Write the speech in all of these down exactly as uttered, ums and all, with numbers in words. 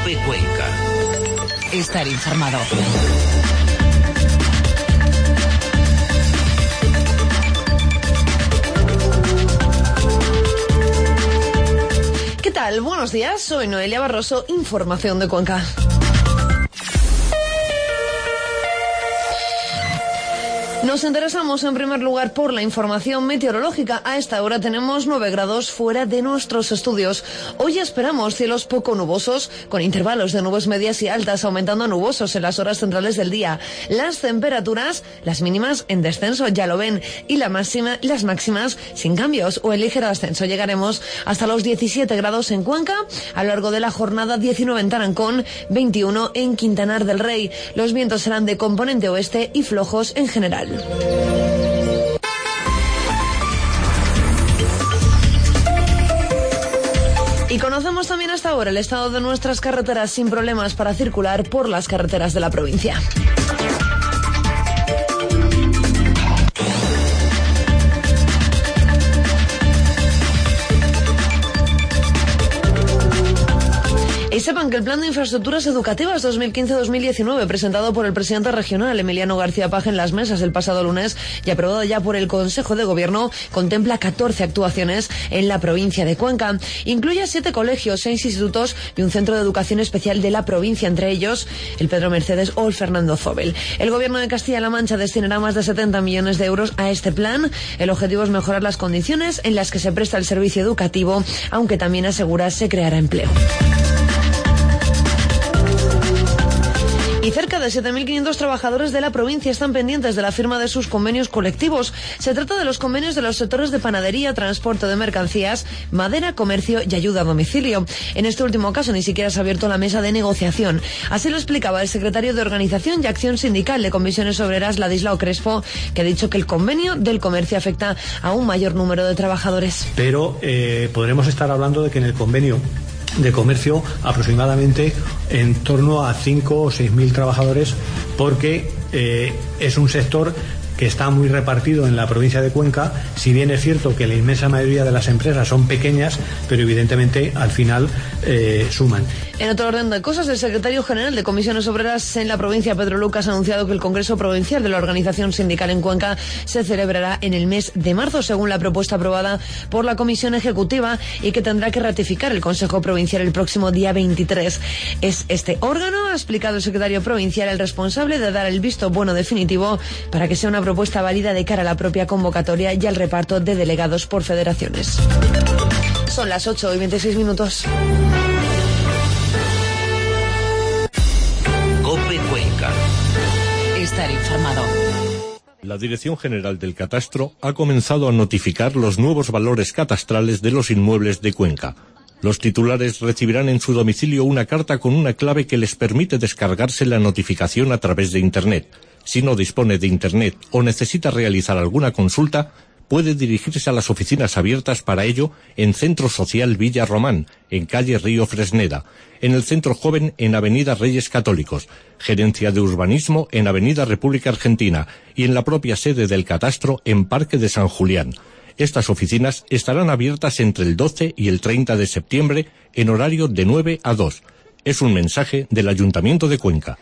COPE Cuenca. Estar informado. ¿Qué tal? Buenos días, soy Noelia Barroso, información de Cuenca. Nos interesamos en primer lugar por la información meteorológica. A esta hora tenemos nueve grados fuera de nuestros estudios. Hoy esperamos cielos poco nubosos, con intervalos de nubes medias y altas, aumentando a nubosos en las horas centrales del día. Las temperaturas, las mínimas en descenso, ya lo ven, y la máxima, las máximas sin cambios o en ligero ascenso. Llegaremos hasta los diecisiete grados en Cuenca, a lo largo de la jornada diecinueve en Tarancón, veintiuno en Quintanar del Rey. Los vientos serán de componente oeste y flojos en general. Y conocemos también hasta ahora el estado de nuestras carreteras sin problemas para circular por las carreteras de la provincia. Y sepan que el Plan de Infraestructuras Educativas dos mil quince dos mil diecinueve, presentado por el presidente regional Emiliano García Paje en las mesas el pasado lunes y aprobado ya por el Consejo de Gobierno, contempla catorce actuaciones en la provincia de Cuenca. Incluye siete colegios, seis institutos y un centro de educación especial de la provincia, entre ellos el Pedro Mercedes o el Fernando Zobel. El Gobierno de Castilla-La Mancha destinará más de setenta millones de euros a este plan. El objetivo es mejorar las condiciones en las que se presta el servicio educativo, aunque también asegura se creará empleo. Y cerca de siete mil quinientos trabajadores de la provincia están pendientes de la firma de sus convenios colectivos. Se trata de los convenios de los sectores de panadería, transporte de mercancías, madera, comercio y ayuda a domicilio. En este último caso ni siquiera se ha abierto la mesa de negociación. Así lo explicaba el secretario de Organización y Acción Sindical de Comisiones Obreras, Ladislao Crespo, que ha dicho que el convenio del comercio afecta a un mayor número de trabajadores. Pero eh, podremos estar hablando de que en el convenio de comercio aproximadamente en torno a cinco o seis mil trabajadores, porque eh, es un sector que está muy repartido en la provincia de Cuenca. Si bien es cierto que la inmensa mayoría de las empresas son pequeñas, pero evidentemente al final eh, suman. En otro orden de cosas, el secretario general de Comisiones Obreras en la provincia, Pedro Lucas, ha anunciado que el Congreso Provincial de la Organización Sindical en Cuenca se celebrará en el mes de marzo, según la propuesta aprobada por la Comisión Ejecutiva, y que tendrá que ratificar el Consejo Provincial el próximo día veintitrés. Es este órgano, ha explicado el secretario provincial, el responsable de dar el visto bueno definitivo para que sea una propuesta válida de cara a la propia convocatoria y al reparto de delegados por federaciones. Son las ocho y veintiséis minutos. COPE Cuenca. Estar informado. La Dirección General del Catastro ha comenzado a notificar los nuevos valores catastrales de los inmuebles de Cuenca. Los titulares recibirán en su domicilio una carta con una clave que les permite descargarse la notificación a través de Internet. Si no dispone de Internet o necesita realizar alguna consulta, puede dirigirse a las oficinas abiertas para ello en Centro Social Villa Román, en calle Río Fresneda, en el Centro Joven en Avenida Reyes Católicos, Gerencia de Urbanismo en Avenida República Argentina y en la propia sede del Catastro en Parque de San Julián. Estas oficinas estarán abiertas entre el doce y el treinta de septiembre en horario de nueve a dos. Es un mensaje del Ayuntamiento de Cuenca.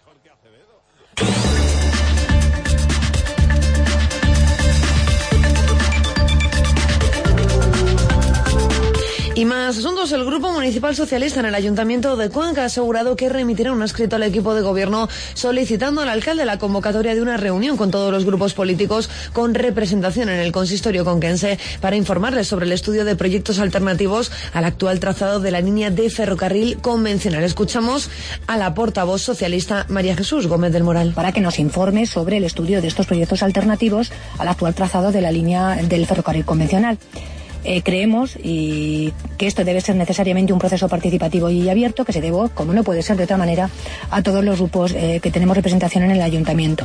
Y más asuntos. El Grupo Municipal Socialista en el Ayuntamiento de Cuenca ha asegurado que remitirá un escrito al equipo de gobierno solicitando al alcalde la convocatoria de una reunión con todos los grupos políticos con representación en el consistorio conquense para informarles sobre el estudio de proyectos alternativos al actual trazado de la línea de ferrocarril convencional. Escuchamos a la portavoz socialista María Jesús Gómez del Moral. Para que nos informe sobre el estudio de estos proyectos alternativos al actual trazado de la línea del ferrocarril convencional. Eh, creemos y que esto debe ser necesariamente un proceso participativo y abierto que se debe, como no puede ser de otra manera, a todos los grupos eh, que tenemos representación en el ayuntamiento.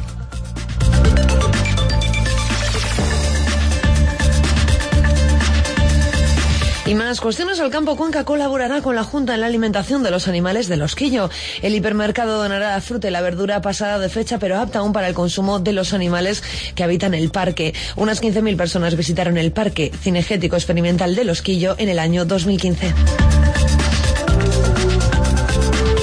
Y más cuestiones. El Campo Cuenca colaborará con la Junta en la alimentación de los animales del Osquillo. El hipermercado donará la fruta y la verdura pasada de fecha, pero apta aún para el consumo de los animales que habitan el parque. Unas quince mil personas visitaron el Parque Cinegético Experimental del Osquillo en el año dos mil quince.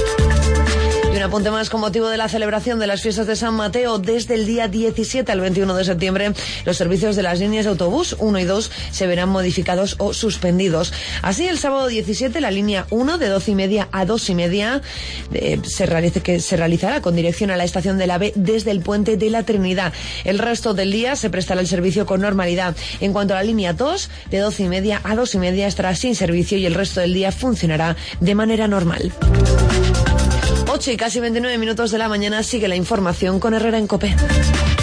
apunte más: con motivo de la celebración de las fiestas de San Mateo, desde el día diecisiete al veintiuno de septiembre, los servicios de las líneas de autobús uno y dos se verán modificados o suspendidos. Así, el sábado diecisiete, la línea uno de doce y media a dos y media eh, se, realice, que se realizará con dirección a la estación de la B desde el Puente de la Trinidad. El resto del día se prestará el servicio con normalidad. En cuanto a la línea dos, de doce y media a dos y media estará sin servicio y el resto del día funcionará de manera normal. ocho y casi veintinueve minutos de la mañana, sigue la información con Herrera en COPE.